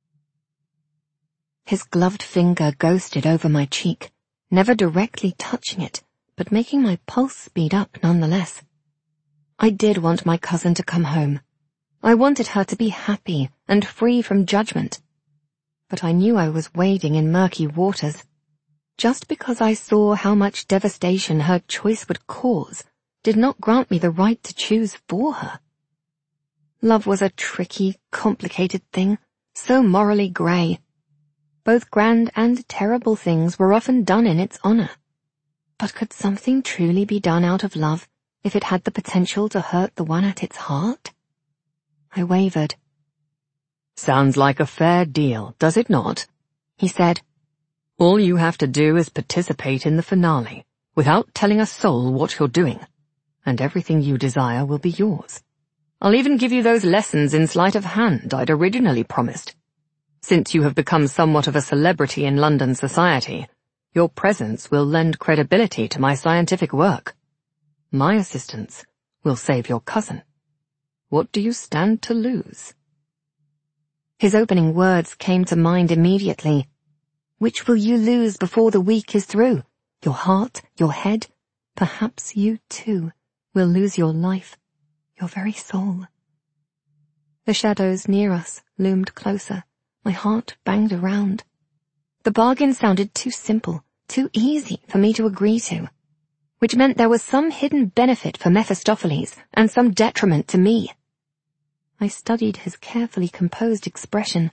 His gloved finger ghosted over my cheek, never directly touching it, but making my pulse speed up nonetheless. I did want my cousin to come home. I wanted her to be happy and free from judgment. But I knew I was wading in murky waters. Just because I saw how much devastation her choice would cause did not grant me the right to choose for her. Love was a tricky, complicated thing, so morally grey. Both grand and terrible things were often done in its honour. But could something truly be done out of love if it had the potential to hurt the one at its heart? I wavered. Sounds like a fair deal, does it not? He said. All you have to do is participate in the finale, without telling a soul what you're doing, and everything you desire will be yours. I'll even give you those lessons in sleight of hand I'd originally promised. Since you have become somewhat of a celebrity in London society, your presence will lend credibility to my scientific work. My assistance will save your cousin. What do you stand to lose? His opening words came to mind immediately. Which will you lose before the week is through? Your heart, your head? Perhaps you, too, will lose your life, your very soul. The shadows near us loomed closer. My heart banged around. The bargain sounded too simple, too easy for me to agree to, which meant there was some hidden benefit for Mephistopheles and some detriment to me. I studied his carefully composed expression.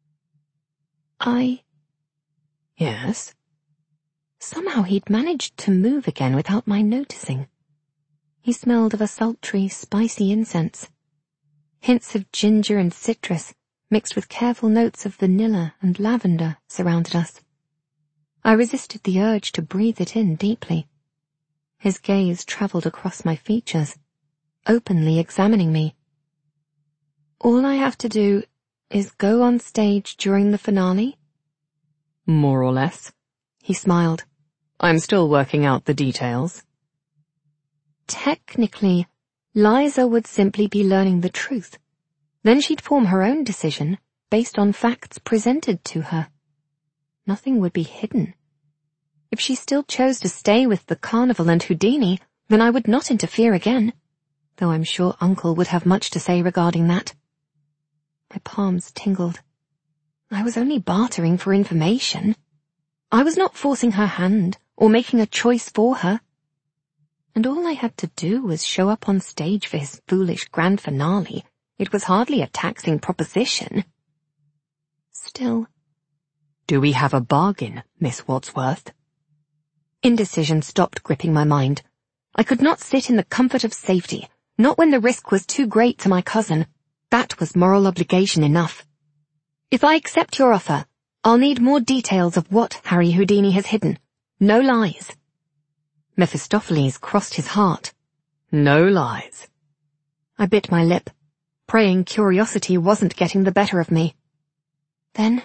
Yes? Somehow he'd managed to move again without my noticing. He smelled of a sultry, spicy incense. Hints of ginger and citrus, mixed with careful notes of vanilla and lavender, surrounded us. I resisted the urge to breathe it in deeply. His gaze travelled across my features, openly examining me. All I have to do is go on stage during the finale? More or less. He smiled. I'm still working out the details. Technically, Liza would simply be learning the truth. Then she'd form her own decision based on facts presented to her. Nothing would be hidden. If she still chose to stay with the carnival and Houdini, then I would not interfere again, though I'm sure Uncle would have much to say regarding that. My palms tingled. I was only bartering for information. I was not forcing her hand or making a choice for her. And all I had to do was show up on stage for his foolish grand finale. It was hardly a taxing proposition. Still. Do we have a bargain, Miss Wadsworth? Indecision stopped gripping my mind. I could not sit in the comfort of safety, not when the risk was too great to my cousin. That was moral obligation enough. If I accept your offer, I'll need more details of what Harry Houdini has hidden. No lies. Mephistopheles crossed his heart. No lies. I bit my lip, praying curiosity wasn't getting the better of me. Then,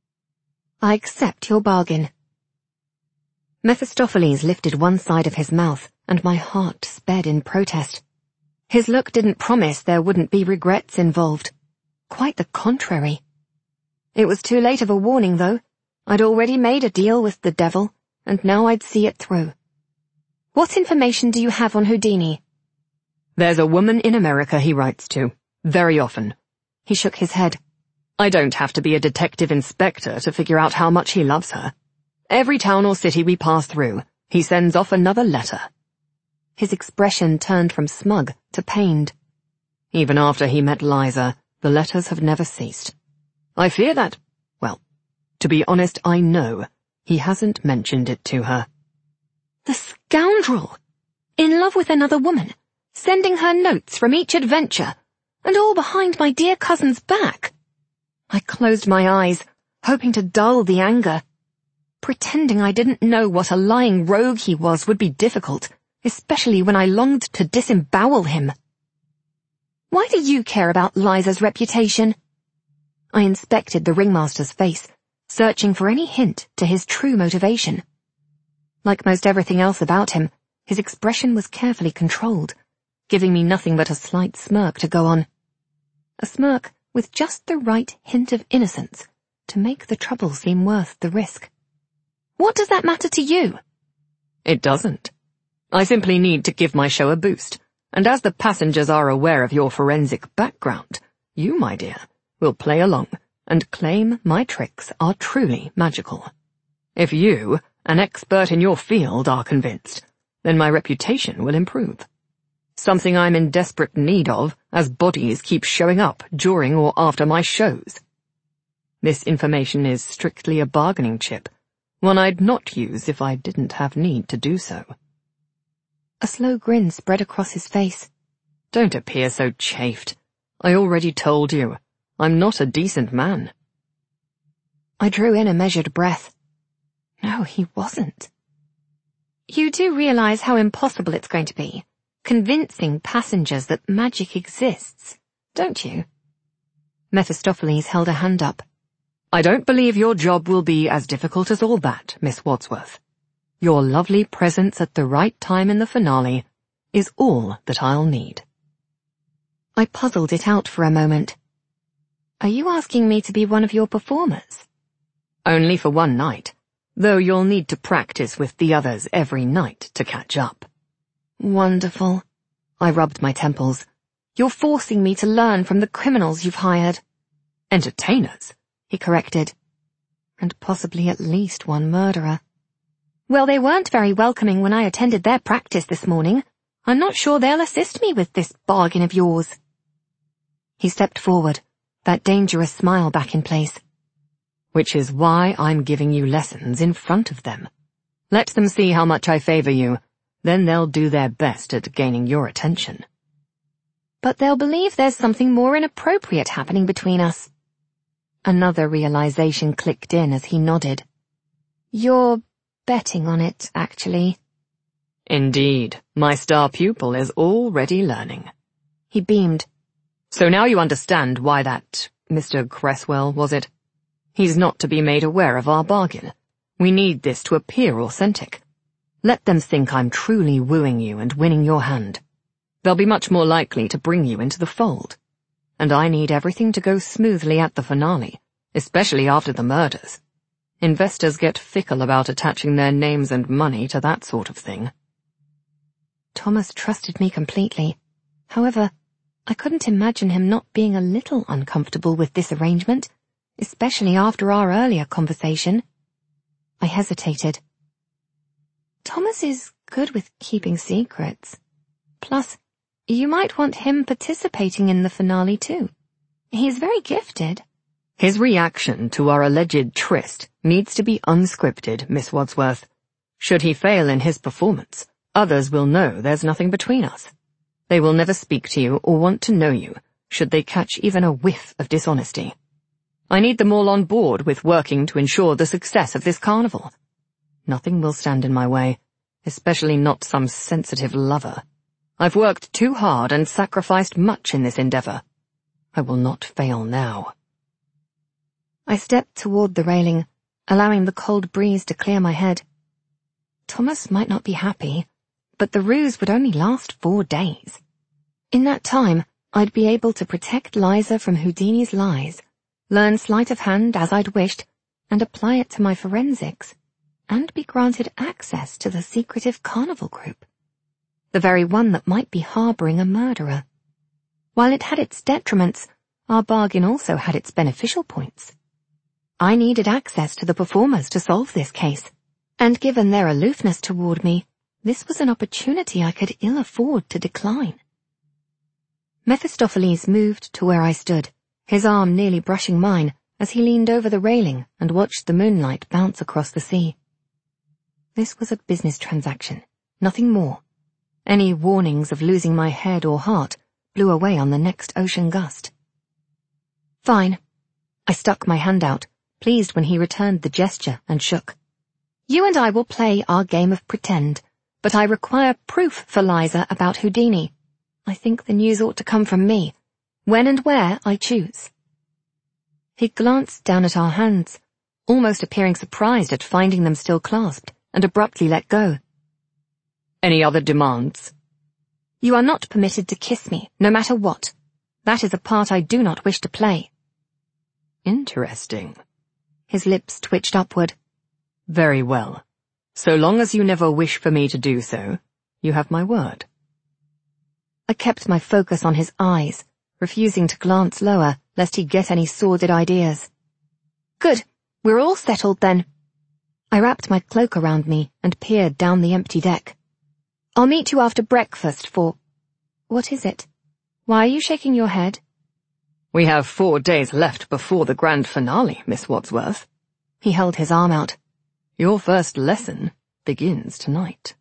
I accept your bargain. Mephistopheles lifted one side of his mouth, and my heart sped in protest. His look didn't promise there wouldn't be regrets involved. Quite the contrary. It was too late of a warning, though. I'd already made a deal with the devil, and now I'd see it through. What information do you have on Houdini? There's a woman in America he writes to, very often. He shook his head. I don't have to be a detective inspector to figure out how much he loves her. Every town or city we pass through, he sends off another letter. His expression turned from smug to pained. Even after he met Liza, the letters have never ceased. I fear that, well, to be honest, I know he hasn't mentioned it to her. The scoundrel! In love with another woman, sending her notes from each adventure, and all behind my dear cousin's back. I closed my eyes, hoping to dull the anger. Pretending I didn't know what a lying rogue he was would be difficult, especially when I longed to disembowel him. Why do you care about Liza's reputation? I inspected the ringmaster's face, searching for any hint to his true motivation. Like most everything else about him, his expression was carefully controlled, giving me nothing but a slight smirk to go on. A smirk with just the right hint of innocence to make the trouble seem worth the risk. What does that matter to you? It doesn't. I simply need to give my show a boost, and as the passengers are aware of your forensic background, you, my dear, will play along and claim my tricks are truly magical. If you, an expert in your field, are convinced, then my reputation will improve. Something I'm in desperate need of, as bodies keep showing up during or after my shows. This information is strictly a bargaining chip, one I'd not use if I didn't have need to do so. A slow grin spread across his face. Don't appear so chafed. I already told you, I'm not a decent man. I drew in a measured breath. No, he wasn't. You do realize how impossible it's going to be, convincing passengers that magic exists, don't you? Mephistopheles held a hand up. I don't believe your job will be as difficult as all that, Miss Wadsworth. Your lovely presence at the right time in the finale is all that I'll need. I puzzled it out for a moment. Are you asking me to be one of your performers? Only for one night, though you'll need to practice with the others every night to catch up. Wonderful. I rubbed my temples. You're forcing me to learn from the criminals you've hired. Entertainers, he corrected. And possibly at least one murderer. Well, they weren't very welcoming when I attended their practice this morning. I'm not sure they'll assist me with this bargain of yours. He stepped forward, that dangerous smile back in place. Which is why I'm giving you lessons in front of them. Let them see how much I favor you, then they'll do their best at gaining your attention. But they'll believe there's something more inappropriate happening between us. Another realization clicked in as he nodded. You're betting on it, actually. Indeed, my star pupil is already learning. He beamed. So now you understand why that Mr. Cresswell, was it? He's not to be made aware of our bargain. We need this to appear authentic. Let them think I'm truly wooing you and winning your hand. They'll be much more likely to bring you into the fold. And I need everything to go smoothly at the finale, especially after the murders. Investors get fickle about attaching their names and money to that sort of thing. Thomas trusted me completely. However, I couldn't imagine him not being a little uncomfortable with this arrangement, especially after our earlier conversation. I hesitated. Thomas is good with keeping secrets. Plus, you might want him participating in the finale too. He's very gifted. His reaction to our alleged tryst needs to be unscripted, Miss Wadsworth. Should he fail in his performance, others will know there's nothing between us. They will never speak to you or want to know you, should they catch even a whiff of dishonesty. I need them all on board with working to ensure the success of this carnival. Nothing will stand in my way, especially not some sensitive lover. I've worked too hard and sacrificed much in this endeavor. I will not fail now. I stepped toward the railing, allowing the cold breeze to clear my head. Thomas might not be happy, but the ruse would only last 4 days. In that time, I'd be able to protect Liza from Houdini's lies, learn sleight of hand as I'd wished, and apply it to my forensics, and be granted access to the secretive carnival group. The very one that might be harboring a murderer. While it had its detriments, our bargain also had its beneficial points. I needed access to the performers to solve this case, and given their aloofness toward me, this was an opportunity I could ill afford to decline. Mephistopheles moved to where I stood, his arm nearly brushing mine as he leaned over the railing and watched the moonlight bounce across the sea. This was a business transaction, nothing more. Any warnings of losing my head or heart blew away on the next ocean gust. Fine. I stuck my hand out, pleased when he returned the gesture and shook. You and I will play our game of pretend, but I require proof for Liza about Houdini. I think the news ought to come from me, when and where I choose. He glanced down at our hands, almost appearing surprised at finding them still clasped, and abruptly let go. Any other demands? You are not permitted to kiss me, no matter what. That is a part I do not wish to play. Interesting. His lips twitched upward. Very well. So long as you never wish for me to do so, you have my word. I kept my focus on his eyes, refusing to glance lower, lest he get any sordid ideas. Good. We're all settled then. I wrapped my cloak around me and peered down the empty deck. I'll meet you after breakfast for... What is it? Why are you shaking your head? We have 4 days left before the grand finale, Miss Wadsworth. He held his arm out. Your first lesson begins tonight.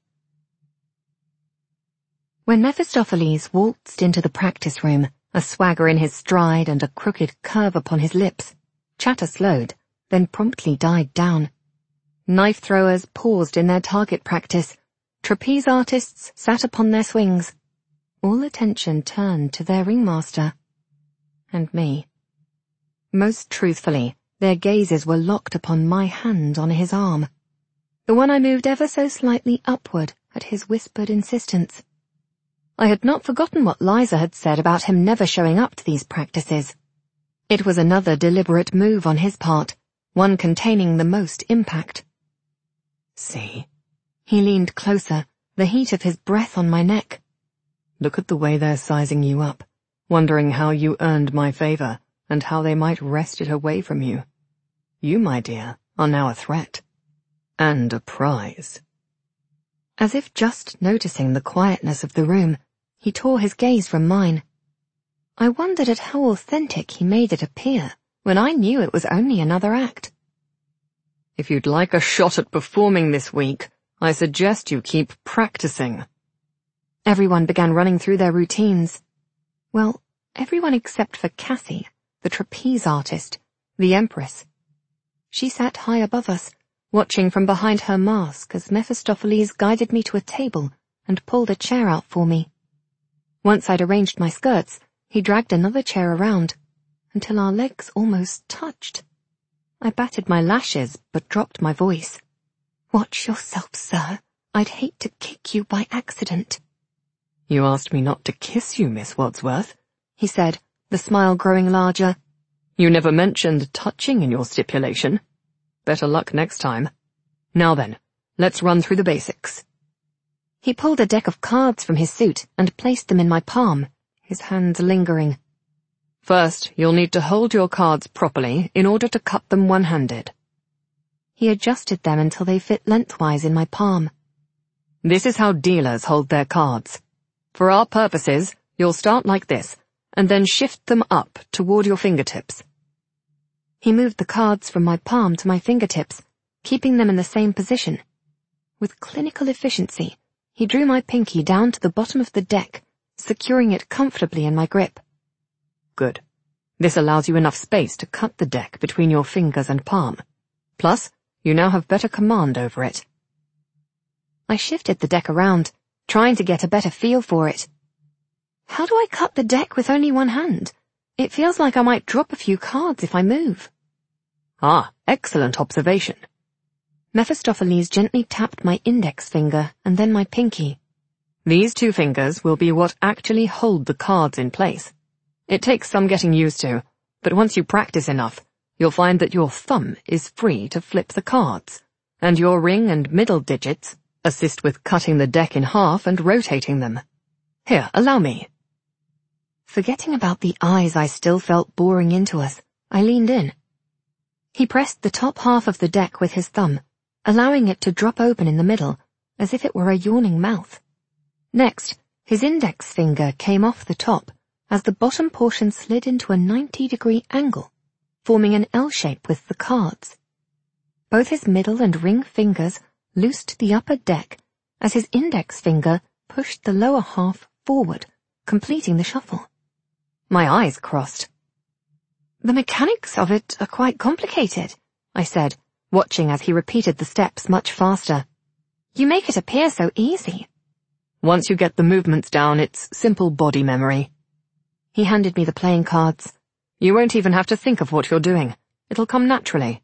When Mephistopheles waltzed into the practice room, a swagger in his stride and a crooked curve upon his lips, chatter slowed, then promptly died down. Knife throwers paused in their target practice. Trapeze artists sat upon their swings. All attention turned to their ringmaster. And me. Most truthfully, their gazes were locked upon my hand on his arm. The one I moved ever so slightly upward at his whispered insistence. I had not forgotten what Liza had said about him never showing up to these practices. It was another deliberate move on his part, one containing the most impact. See? He leaned closer, the heat of his breath on my neck. Look at the way they're sizing you up, wondering how you earned my favor and how they might wrest it away from you. You, my dear, are now a threat. And a prize. As if just noticing the quietness of the room, he tore his gaze from mine. I wondered at how authentic he made it appear, when I knew it was only another act. If you'd like a shot at performing this week, I suggest you keep practicing. Everyone began running through their routines. Well, everyone except for Cassie, the trapeze artist, the Empress. She sat high above us, watching from behind her mask as Mephistopheles guided me to a table and pulled a chair out for me. Once I'd arranged my skirts, he dragged another chair around, until our legs almost touched. I batted my lashes, but dropped my voice. "Watch yourself, sir. I'd hate to kick you by accident." You asked me not to kiss you, Miss Wadsworth, he said, the smile growing larger. You never mentioned touching in your stipulation. Better luck next time. Now then, let's run through the basics. He pulled a deck of cards from his suit and placed them in my palm, his hands lingering. First, you'll need to hold your cards properly in order to cut them one-handed. He adjusted them until they fit lengthwise in my palm. This is how dealers hold their cards. For our purposes, you'll start like this, and then shift them up toward your fingertips. He moved the cards from my palm to my fingertips, keeping them in the same position. With clinical efficiency, he drew my pinky down to the bottom of the deck, securing it comfortably in my grip. Good. This allows you enough space to cut the deck between your fingers and palm. Plus, you now have better command over it. I shifted the deck around, trying to get a better feel for it. How do I cut the deck with only one hand? It feels like I might drop a few cards if I move. Ah, excellent observation. Mephistopheles gently tapped my index finger and then my pinky. These two fingers will be what actually hold the cards in place. It takes some getting used to, but once you practice enough, you'll find that your thumb is free to flip the cards, and your ring and middle digits assist with cutting the deck in half and rotating them. Here, allow me. Forgetting about the eyes I still felt boring into us, I leaned in. He pressed the top half of the deck with his thumb, allowing it to drop open in the middle, as if it were a yawning mouth. Next, his index finger came off the top, as the bottom portion slid into a 90-degree angle, forming an L shape with the cards. Both his middle and ring fingers loosed the upper deck, as his index finger pushed the lower half forward, completing the shuffle. My eyes crossed. "The mechanics of it are quite complicated," I said, watching as he repeated the steps much faster. "You make it appear so easy." Once you get the movements down, it's simple body memory. He handed me the playing cards. You won't even have to think of what you're doing. It'll come naturally.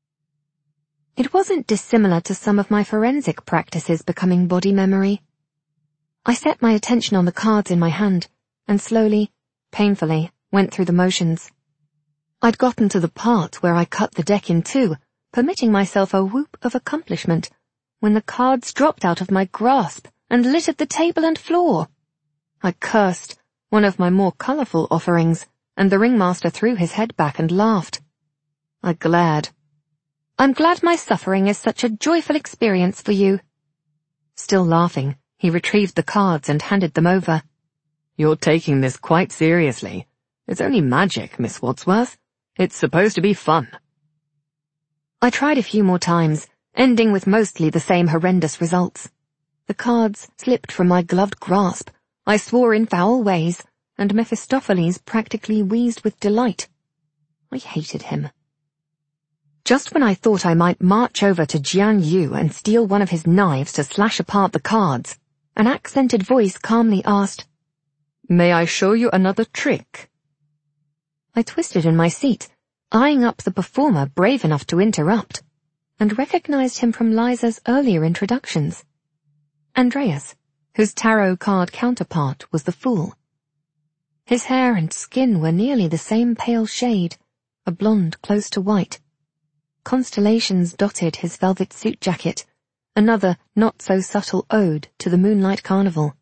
It wasn't dissimilar to some of my forensic practices becoming body memory. I set my attention on the cards in my hand, and slowly, painfully, went through the motions. I'd gotten to the part where I cut the deck in two, permitting myself a whoop of accomplishment, when the cards dropped out of my grasp and littered the table and floor. I cursed, one of my more colourful offerings, and the ringmaster threw his head back and laughed. I glared. "I'm glad my suffering is such a joyful experience for you." Still laughing, he retrieved the cards and handed them over. You're taking this quite seriously. It's only magic, Miss Wadsworth. It's supposed to be fun. I tried a few more times, ending with mostly the same horrendous results. The cards slipped from my gloved grasp. I swore in foul ways, and Mephistopheles practically wheezed with delight. I hated him. Just when I thought I might march over to Jian Yu and steal one of his knives to slash apart the cards, an accented voice calmly asked, "May I show you another trick?" I twisted in my seat, eyeing up the performer brave enough to interrupt, and recognized him from Liza's earlier introductions. Andreas, whose tarot card counterpart was the Fool. His hair and skin were nearly the same pale shade, a blonde close to white. Constellations dotted his velvet suit jacket, another not-so-subtle ode to the moonlight carnival.